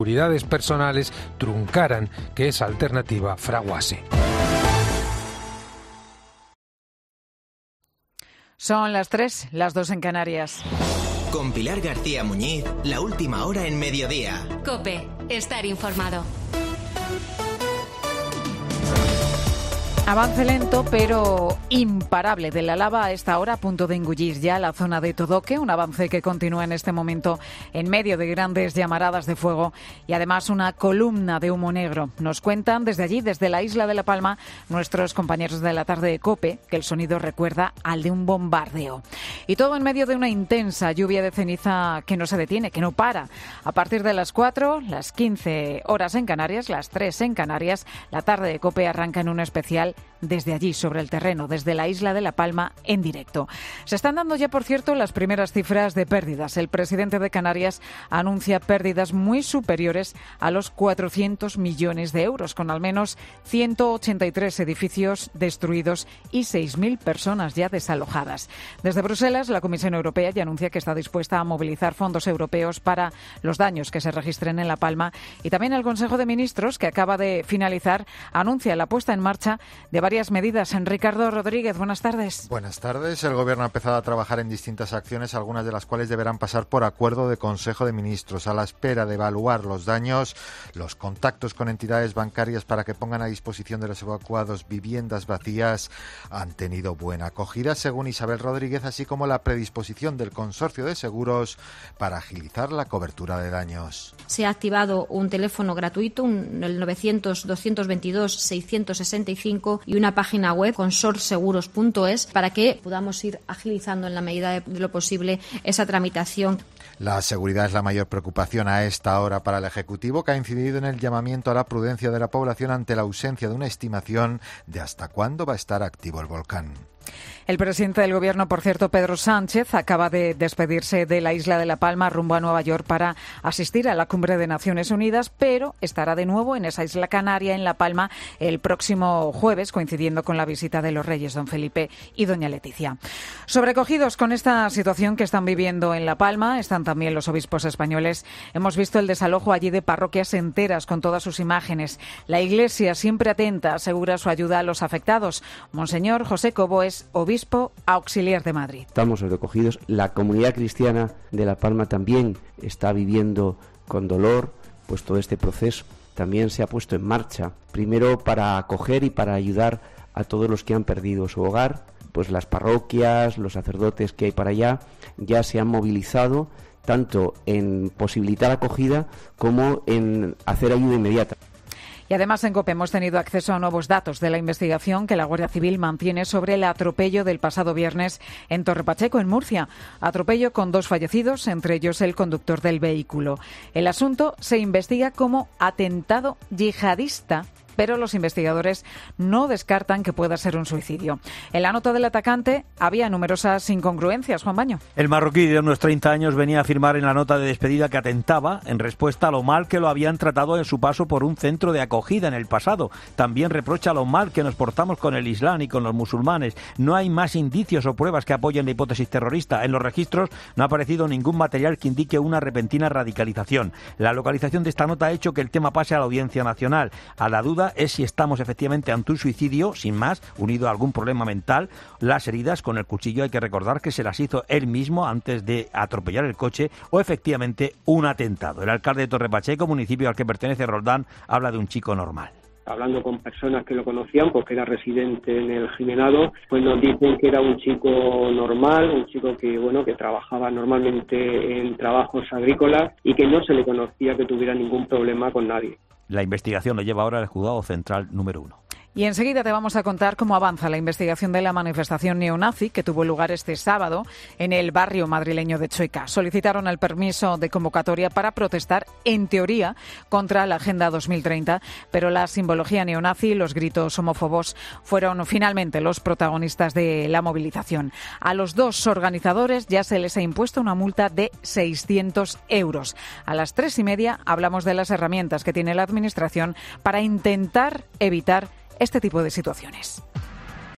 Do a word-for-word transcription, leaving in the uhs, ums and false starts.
seguridades personales truncaran que esa alternativa fraguase. Son las tres, las dos en Canarias. Con Pilar García Muñiz, la última hora en mediodía. COPE, estar informado. Avance lento pero imparable de la lava a esta hora, a punto de engullir ya la zona de Todoque, un avance que continúa en este momento en medio de grandes llamaradas de fuego y además una columna de humo negro. Nos cuentan desde allí, desde la isla de La Palma, nuestros compañeros de la tarde de COPE, que el sonido recuerda al de un bombardeo. Y todo en medio de una intensa lluvia de ceniza que no se detiene, que no para. A partir de las cuatro, las quince horas en Canarias, las tres en Canarias, la tarde de COPE arranca en un especial desde allí, sobre el terreno, desde la isla de La Palma, en directo. Se están dando ya, por cierto, las primeras cifras de pérdidas. El presidente de Canarias anuncia pérdidas muy superiores a los cuatrocientos millones de euros, con al menos ciento ochenta y tres edificios destruidos y seis mil personas ya desalojadas. Desde Bruselas, la Comisión Europea ya anuncia que está dispuesta a movilizar fondos europeos para los daños que se registren en La Palma, y también el Consejo de Ministros, que acaba de finalizar, anuncia la puesta en marcha de varias medidas. Ricardo Rodríguez, buenas tardes. Buenas tardes. El Gobierno ha empezado a trabajar en distintas acciones, algunas de las cuales deberán pasar por acuerdo de Consejo de Ministros, a la espera de evaluar los daños, los contactos con entidades bancarias para que pongan a disposición de los evacuados viviendas vacías. Han tenido buena acogida, según Isabel Rodríguez, así como la predisposición del Consorcio de Seguros para agilizar la cobertura de daños. Se ha activado un teléfono gratuito, un, el novecientos, doscientos veintidós, seiscientos sesenta y cinco, y una página web, consorseguros punto es, para que podamos ir agilizando en la medida de lo posible esa tramitación. La seguridad es la mayor preocupación a esta hora para el Ejecutivo, que ha incidido en el llamamiento a la prudencia de la población ante la ausencia de una estimación de hasta cuándo va a estar activo el volcán. El presidente del Gobierno, por cierto, Pedro Sánchez, acaba de despedirse de la isla de La Palma rumbo a Nueva York para asistir a la cumbre de Naciones Unidas, pero estará de nuevo en esa isla canaria, en La Palma, el próximo jueves, coincidiendo con la visita de los reyes don Felipe y doña Leticia. Sobrecogidos con esta situación que están viviendo en La Palma, están también los obispos españoles. Hemos visto el desalojo allí de parroquias enteras con todas sus imágenes. La Iglesia, siempre atenta, asegura su ayuda a los afectados. Monseñor José Cobo es obispo auxiliar de Madrid. Estamos sobrecogidos. La comunidad cristiana de La Palma también está viviendo con dolor pues todo este proceso. También se ha puesto en marcha, primero para acoger y para ayudar a todos los que han perdido su hogar. Pues las parroquias, los sacerdotes que hay para allá ya se han movilizado tanto en posibilitar acogida como en hacer ayuda inmediata. Y además en COPE hemos tenido acceso a nuevos datos de la investigación que la Guardia Civil mantiene sobre el atropello del pasado viernes en Torrepacheco, en Murcia. Atropello con dos fallecidos, entre ellos el conductor del vehículo. El asunto se investiga como atentado yihadista, pero los investigadores no descartan que pueda ser un suicidio. En la nota del atacante había numerosas incongruencias. Juan Baño. El marroquí de unos treinta años venía a afirmar en la nota de despedida que atentaba en respuesta a lo mal que lo habían tratado en su paso por un centro de acogida en el pasado. También reprocha lo mal que nos portamos con el Islam y con los musulmanes. No hay más indicios o pruebas que apoyen la hipótesis terrorista. En los registros no ha aparecido ningún material que indique una repentina radicalización. La localización de esta nota ha hecho que el tema pase a la Audiencia Nacional. A la duda es si estamos efectivamente ante un suicidio, sin más, unido a algún problema mental. Las heridas con el cuchillo hay que recordar que se las hizo él mismo antes de atropellar el coche, o efectivamente un atentado. El alcalde de Torrepacheco, municipio al que pertenece Roldán, habla de un chico normal. Hablando con personas que lo conocían, porque era residente en el Jimenado, pues nos dicen que era un chico normal, un chico que bueno que trabajaba normalmente en trabajos agrícolas y que no se le conocía que tuviera ningún problema con nadie. La investigación lo lleva ahora al juzgado central número uno. Y enseguida te vamos a contar cómo avanza la investigación de la manifestación neonazi que tuvo lugar este sábado en el barrio madrileño de Chueca. Solicitaron el permiso de convocatoria para protestar, en teoría, contra la Agenda dos mil treinta, pero la simbología neonazi y los gritos homófobos fueron finalmente los protagonistas de la movilización. A los dos organizadores ya se les ha impuesto una multa de seiscientos euros. A las tres y media hablamos de las herramientas que tiene la Administración para intentar evitar este tipo de situaciones.